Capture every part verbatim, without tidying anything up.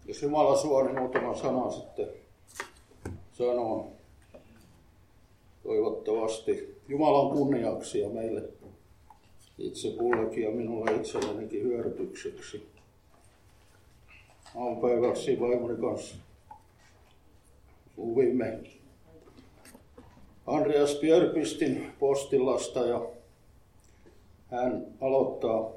Jos Jumala suo, niin muutama sana sitten sanon toivottavasti Jumalan kunniaksi ja meille itse kullekin ja minulle itsellenikin hyödytykseksi. Aamupäiväksi vaimoni kanssa luvimme Andreas Björkvistin postillasta ja hän aloittaa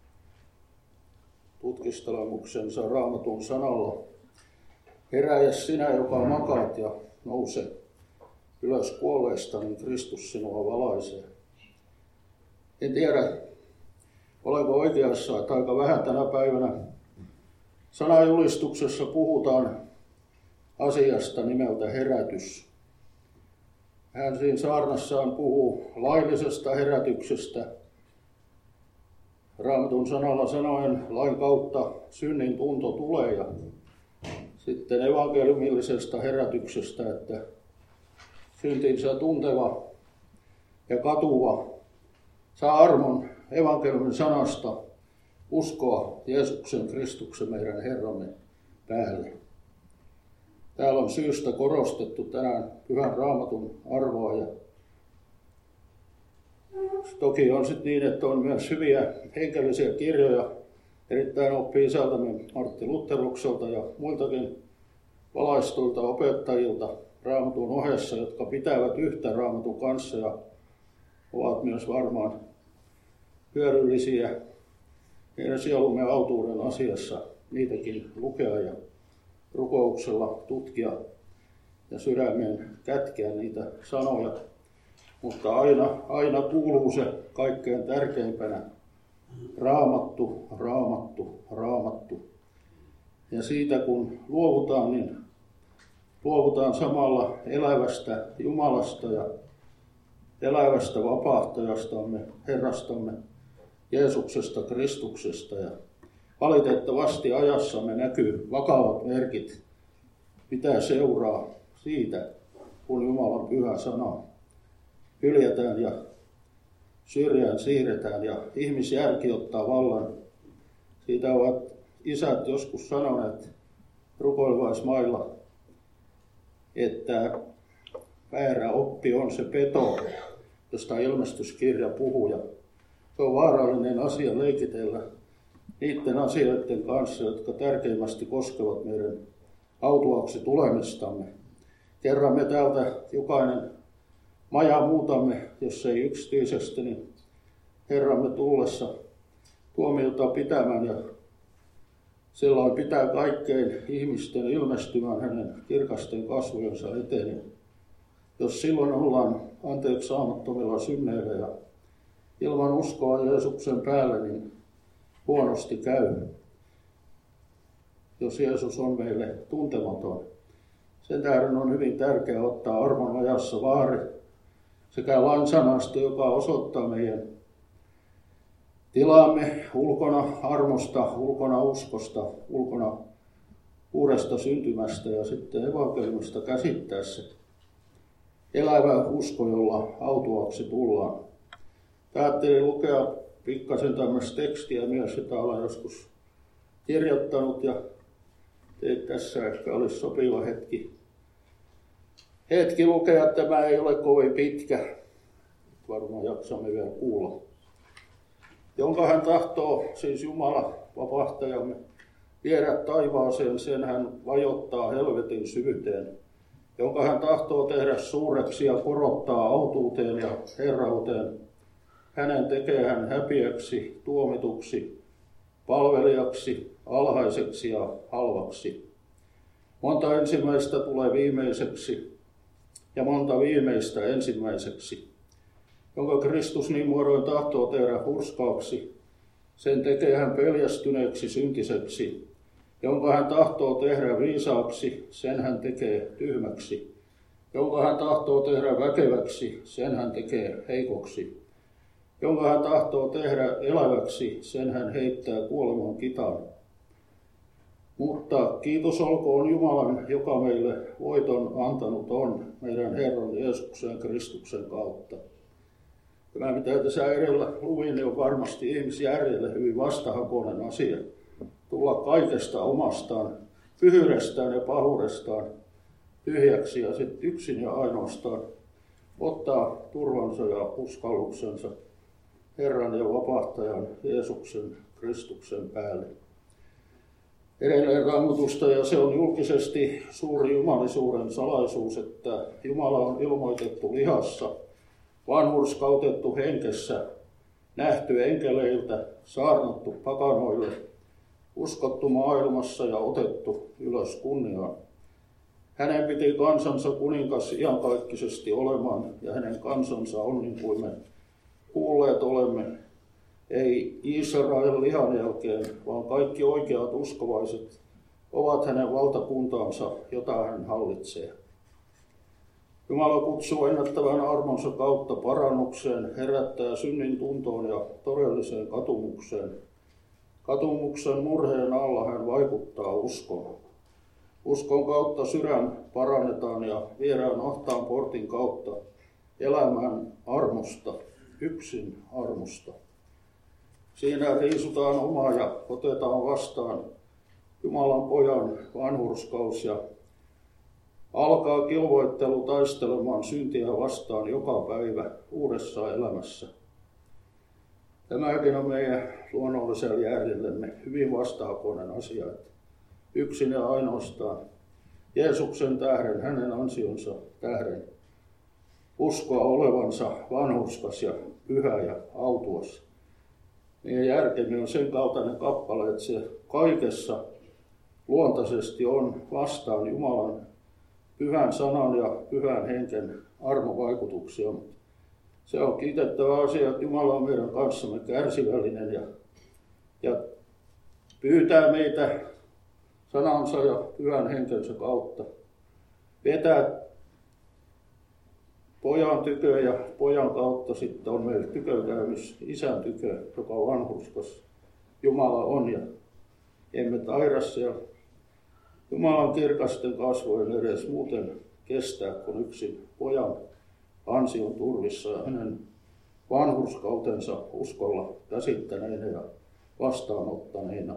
tutkistelemuksensa Raamatun sanalla. Heräjä sinä, joka makaat ja nouse ylös kuolleesta, niin Kristus sinua valaisee. En tiedä, olenko oikeassa, että aika vähän tänä päivänä sanajulistuksessa puhutaan asiasta nimeltä herätys. Hän siinä saarnassaan puhuu laillisesta herätyksestä. Raamatun sanalla sanoen lain kautta synnin tunto tulee ja sitten evankeliumillisesta herätyksestä, että syntinsä tunteva ja katuva saa armon evankeliumin sanasta uskoa Jeesuksen Kristuksen meidän Herramme päälle. Täällä on syystä korostettu tänään Pyhän Raamatun arvoa ja toki on sitten niin, että on myös hyviä henkilöisiä kirjoja erittäin oppi-isältämme Martti Lutherukselta ja muiltakin valaistuilta opettajilta Raamatun ohessa, jotka pitävät yhtä Raamatun kanssa ja ovat myös varmaan hyödyllisiä meidän sielumme autuuden asiassa niitäkin lukea ja rukouksella tutkia ja sydämeen kätkeä niitä sanoja. Mutta aina, aina kuuluu se kaikkein tärkeimpänä raamattu, raamattu, raamattu. Ja siitä kun luovutaan, niin luovutaan samalla elävästä Jumalasta ja elävästä vapahtajastamme, Herrastamme, Jeesuksesta, Kristuksesta. Ja valitettavasti ajassamme näkyy vakavat merkit, mitä seuraa siitä, kun Jumalan pyhä sana hyljätään ja syrjään siirretään ja ihmisjärki ottaa vallan. Siitä ovat isät joskus sanoneet rukoilvaismailla, että väärä oppi on se peto, josta ilmestyskirja puhuu. Ja se on vaarallinen asia leikitellä niiden asioiden kanssa, jotka tärkeimmästi koskevat meidän autuaksi tulemistamme. Kerran me täältä jokainen majaa muutamme, jos ei yksityisesti, niin Herramme tullessa tuomiota pitämään ja silloin pitää kaikkein ihmisten ilmestymään hänen kirkasten kasvojensa eteen. Jos silloin ollaan anteeksi saamattomilla synneillä ja ilman uskoa Jeesuksen päälle, niin huonosti käy. Jos Jeesus on meille tuntematon. Sen tähden on hyvin tärkeää ottaa armon ajassa vaari sekä lain sanasta, joka osoittaa meidän tilaamme ulkona armosta, ulkona uskosta, ulkona uudesta syntymästä ja sitten evankeliumista käsittää se elävä usko, jolla autuaksi tullaan. Ajattelin lukea pikkasen tämmöistä tekstiä myös, jota olen joskus kirjoittanut ja teet tässä ehkä olisi sopiva hetki. Hetki lukea, tämä ei ole kovin pitkä, varmaan jaksamme vielä kuulla. Jonka hän tahtoo, siis Jumala, vapahtajamme, viedä taivaaseen, sen hän vajottaa helvetin syvyyteen. Jonka hän tahtoo tehdä suureksi ja korottaa autuuteen ja herrauteen. Hänen tekee hän häpiäksi, tuomituksi, palvelijaksi, alhaiseksi ja halvaksi. Monta ensimmäistä tulee viimeiseksi ja monta viimeistä ensimmäiseksi. Jonka Kristus niin muodoin tahtoo tehdä hurskaaksi, sen tekee hän peljästyneeksi syntiseksi. Jonka hän tahtoo tehdä viisaaksi, sen hän tekee tyhmäksi. Jonka hän tahtoo tehdä väkeväksi, sen hän tekee heikoksi. Jonka hän tahtoo tehdä eläväksi, sen hän heittää kuoleman kitaan. Mutta kiitos olkoon Jumalan, joka meille voiton antanut on, meidän Herran Jeesuksen Kristuksen kautta. Tämä, mitä tässä edellä luin, on varmasti ihmisjärjelle hyvin vastahakoinen asia. Tulla kaikesta omastaan pyhyydestään ja pahuudestaan tyhjäksi ja sitten yksin ja ainoastaan ottaa turvansa ja uskalluksensa Herran ja vapahtajan Jeesuksen Kristuksen päälle. Edelleen Raamatusta, ja se on julkisesti suuri jumalisuuden salaisuus, että Jumala on ilmoitettu lihassa, vanhurskautettu henkessä, nähty enkeleiltä, saarnattu pakanoille, uskottu maailmassa ja otettu ylös kunniaan. Hänen piti kansansa kuningas iankaikkisesti olemaan, ja hänen kansansa on niin kuin me kuulleet olemme. Ei Israel lihan jälkeen, vaan kaikki oikeat uskovaiset ovat hänen valtakuntaansa, jota hän hallitsee. Jumala kutsuu ennättävän armonsa kautta parannukseen, herättää synnin tuntoon ja todelliseen katumukseen. Katumuksen murheen alla hän vaikuttaa uskoon. Uskon kautta sydän parannetaan ja viedään ahtaan portin kautta elämään armosta, yksin armosta. Siinä riisutaan omaa ja otetaan vastaan Jumalan pojan vanhurskaus ja alkaa kilvoittelu taistelemaan syntiä vastaan joka päivä uudessa elämässä. Tämäkin on meidän luonnollisella järjellemme hyvin vastahakoinen asia, että yksin ja ainoastaan Jeesuksen tähden, hänen ansionsa tähden, uskoa olevansa vanhurskas ja pyhä ja autuas. Meidän järkemme on sen kaltainen kappale, että se kaikessa luontaisesti on vastaan Jumalan pyhän sanan ja pyhän henken armovaikutuksia. Se on kiitettävä asia, että Jumala on meidän kanssamme kärsivällinen ja, ja pyytää meitä sanansa ja pyhän henkensä kautta vetää pojan tykö ja pojan kautta sitten on meillä tykökäymys isän tykö, joka vanhurskas Jumala on ja emme taidassa ja Jumalan kirkasten kasvojen edes muuten kestää kuin yksin pojan ansion turvissa ja hänen vanhurskautensa uskolla käsittäneenä ja vastaanottaneena.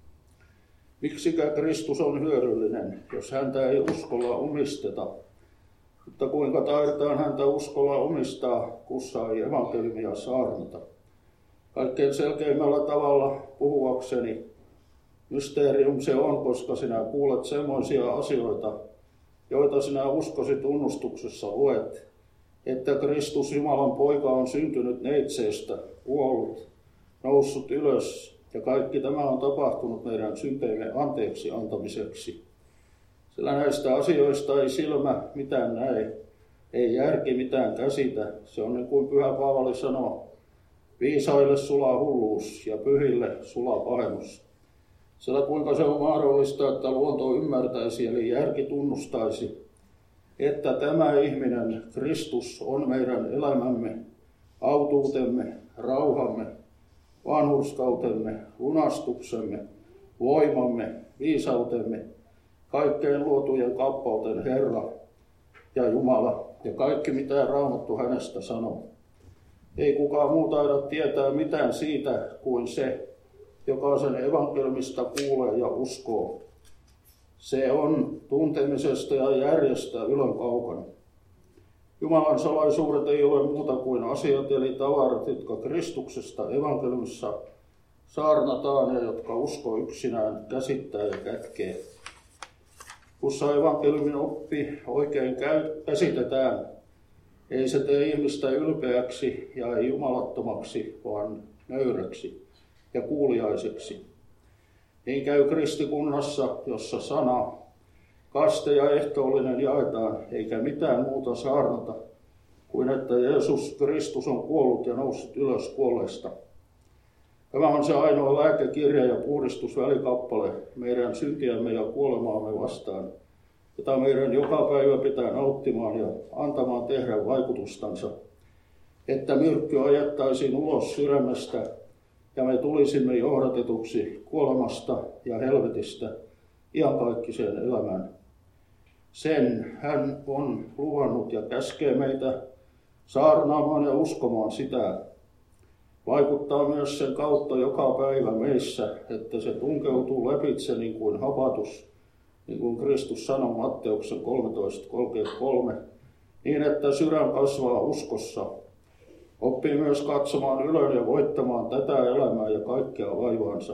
Miksikä Kristus on hyödyllinen, jos häntä ei uskolla omisteta? Mutta kuinka taidetaan häntä uskolla omistaa, kussa ei evankeliumia saarnata? Kaikkein selkeimmällä tavalla puhuakseni mysterium se on, koska sinä kuulet semmoisia asioita, joita sinä uskosi tunnustuksessa luet, että Kristus Jumalan poika on syntynyt neitseestä, kuollut, noussut ylös, ja kaikki tämä on tapahtunut meidän synteille anteeksi antamiseksi. Sillä näistä asioista ei silmä mitään näe, ei järki mitään käsitä. Se on niin kuin Pyhä Paavali sanoo, viisaille sulaa hulluus ja pyhille sulaa pahemus. Sillä kuinka se on mahdollista, että luonto ymmärtäisi eli järki tunnustaisi, että tämä ihminen, Kristus, on meidän elämämme, autuutemme, rauhamme, vanhurskautemme, lunastuksemme, voimamme, viisautemme, kaikkein luotujen kappauten Herra ja Jumala ja kaikki mitä Raamattu hänestä sanoo. Ei kukaan muu taida tietää mitään siitä kuin se, joka sen evankeliumista kuulee ja uskoo. Se on tuntemisesta ja järjestä ylön kaukana. Jumalan salaisuudet ei ole muuta kuin asiat eli tavarat, jotka Kristuksesta evankeliumissa saarnataan ja jotka usko yksinään käsittää ja kätkee. Kussa evankeliumin oppi oikein käy, käsitetään, ei se tee ihmistä ylpeäksi ja ei jumalattomaksi, vaan nöyräksi ja kuuliaiseksi. Niin käy kristikunnassa, jossa sana, kaste ja ehtoollinen jaetaan, eikä mitään muuta saarnata kuin että Jeesus Kristus on kuollut ja noussut ylös kuolleista. Tämä on se ainoa lääkekirja ja puhdistusvälikappale meidän syntiämme ja kuolemaamme vastaan, jota meidän joka päivä pitää nauttimaan ja antamaan tehdä vaikutustansa, että myrkky ajettaisiin ulos sydämestä ja me tulisimme johdatetuksi kuolemasta ja helvetistä iankaikkiseen elämään. Sen hän on luvannut ja käskee meitä saarnaamaan ja uskomaan sitä. Vaikuttaa myös sen kautta joka päivä meissä, että se tunkeutuu läpitse niin kuin hapatus niin kuin Kristus sanoi Matteuksen kolmetoista kolmekymmentäkolme, niin että sydän kasvaa uskossa, oppii myös katsomaan ylös ja voittamaan tätä elämää ja kaikkea vaivaansa.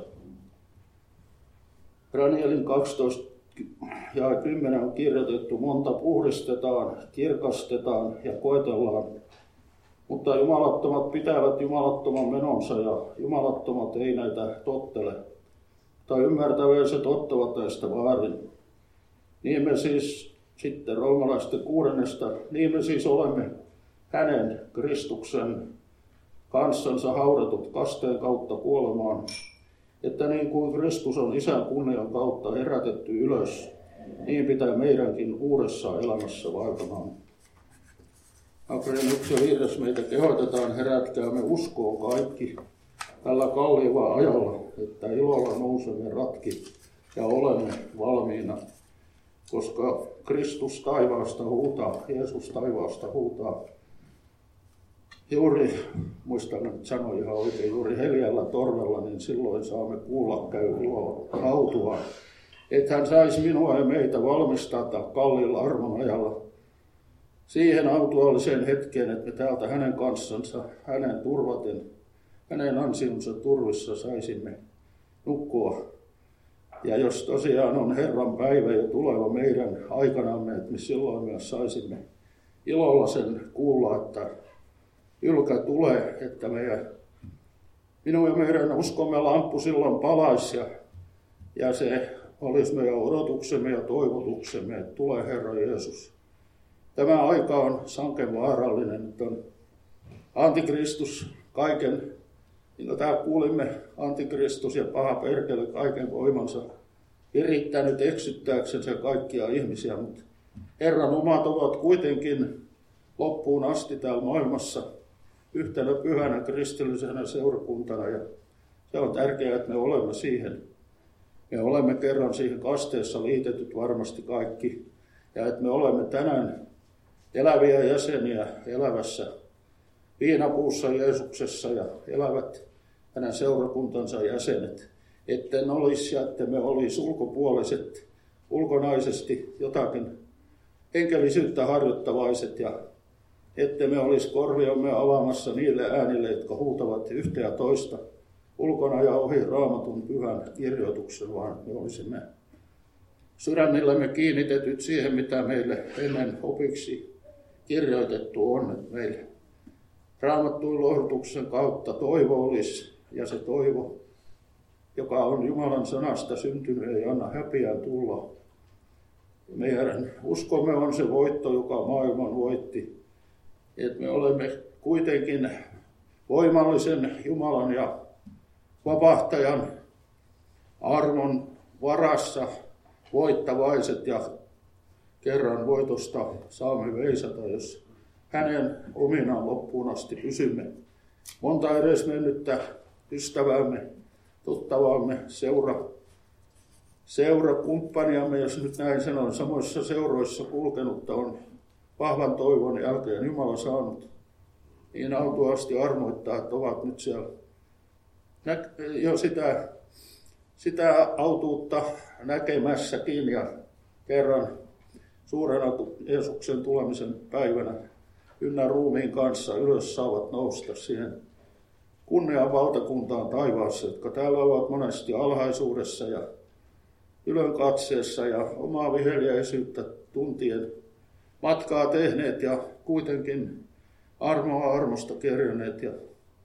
Danielin kaksitoista ja kymmenen on kirjoitettu, monta puhdistetaan, kirkastetaan ja koetellaan, mutta jumalattomat pitävät jumalattoman menonsa ja jumalattomat ei näitä tottele. Tai ymmärtäväiset ottavat näistä vaarin. Niin me siis sitten roomalaisten kuudennesta, niin me siis olemme hänen Kristuksen kanssansa haudatut kasteen kautta kuolemaan, että niin kuin Kristus on Isän kunnian kautta herätetty ylös, niin pitää meidänkin uudessa elämässä vaeltamaan. Akreen yksi ja viides meitä kehotetaan, herätkäämme uskoon kaikki tällä kalliilla ajalla, että ilolla nousemme ratki ja olemme valmiina, koska Kristus taivaasta huutaa, Jeesus taivaasta huutaa. Juuri, muistan nyt sanoin ihan oikein, juuri heljällä torvella, niin silloin saamme kuulla käy iloa hautua. Että hän saisi minua ja meitä valmistaa kalliilla armon ajalla siihen autuaalliseen hetkeen, että me täältä hänen kanssansa, hänen turvaten, hänen ansionsa turvissa saisimme nukkua. Ja jos tosiaan on Herran päivä ja tuleva meidän aikanamme, että me silloin myös saisimme ilolla sen kuulla, että ylkä tulee, että meidän, minun ja meidän uskomme lamppu silloin palaisi ja, ja se olisi meidän odotuksemme ja toivotuksemme, että tulee Herra Jeesus. Tämä aika on sanken vaarallinen, että on antikristus kaiken, niin kuin täällä kuulimme, antikristus ja paha perkele kaiken voimansa yrittänyt eksyttääksensä kaikkia ihmisiä, mutta Herran omat ovat kuitenkin loppuun asti täällä maailmassa yhtenä pyhänä kristillisenä seurakuntana ja se on tärkeää, että me olemme siihen. Me olemme kerran siihen kasteessa liitetyt varmasti kaikki ja että me olemme tänään eläviä jäseniä elävässä viinapuussa Jeesuksessa ja elävät hänen seurakuntansa jäsenet. Etten olisi ja että me olisi ulkopuoliset, ulkonaisesti jotakin henkellisyyttä harjoittavaiset ja ette me olisi korviamme avaamassa niille äänille, jotka huutavat yhtä ja toista ulkona ja ohi Raamatun pyhän kirjoituksen, vaan me olisimme sydämillämme kiinnitetyt siihen, mitä meille ennen opiksi kirjoitettu on, että meille Raamattuun lohdutuksen kautta toivo olisi, ja se toivo, joka on Jumalan sanasta syntynyt, ei anna häpeään tulla. Meidän uskomme on se voitto, joka maailman voitti, että me olemme kuitenkin voimallisen Jumalan ja vapahtajan armon varassa voittavaiset ja kerran voitosta saamme veisata, jos hänen ominaan loppuun asti pysymme. Monta edes mennyttä ystävämme, tuttavaamme, seura, seurakumppaniamme, jos nyt näin sanon, samoissa seuroissa kulkenutta on vahvan toivon jälkeen Jumala saanut niin autuasti armoittaa, että ovat nyt siellä jo sitä, sitä autuutta näkemässäkin ja kerran suurena Jeesuksen tulemisen päivänä ynnä ruumiin kanssa ylös saavat nousta siihen kunnian valtakuntaan taivaassa, jotka täällä ovat monesti alhaisuudessa ja ylenkatseessa ja omaa viheliäisyyttä tuntien matkaa tehneet ja kuitenkin armoa armosta kerjänneet ja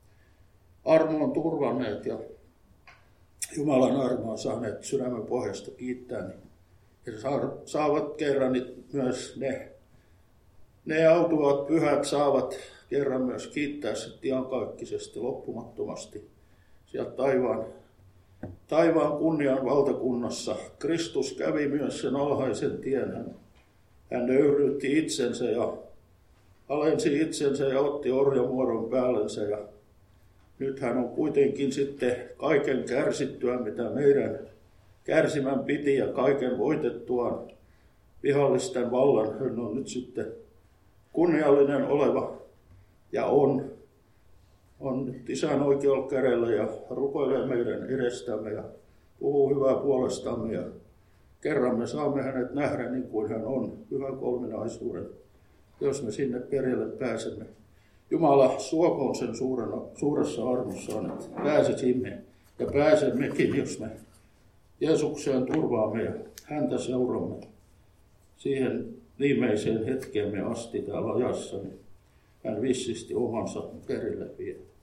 armoon turvanneet ja Jumalan armoa saaneet sydämen pohjasta kiittää, niin ja saavat kerran myös ne, ne autuvat pyhät saavat kerran myös kiittää sitten iankaikkisesti loppumattomasti sieltä taivaan, taivaan kunnian valtakunnassa. Kristus kävi myös sen alhaisen tien. Hän, hän nöyryytti itsensä ja alensi itsensä ja otti orjamuodon päällensä ja nyt hän on kuitenkin sitten kaiken kärsittyä, mitä meidän kärsimän piti ja kaiken voitettuaan vihollisten vallan. Hän on nyt sitten kunniallinen oleva ja on, on nyt Isän oikealla kädellä ja rukoilee meidän edestämme ja puhuu hyvää puolestamme. Ja Kerran me saamme hänet nähdä niin kuin hän on, pyhän kolminaisuuden, jos me sinne perille pääsemme. Jumala suokoon sen suurena, suuressa armossaan, että pääsisimme ja pääsemmekin, jos me Jeesukseen turvaamme ja häntä seuraamme siihen viimeiseen hetkeemme asti täällä ajassa, niin hän vissisti omansa perille vie.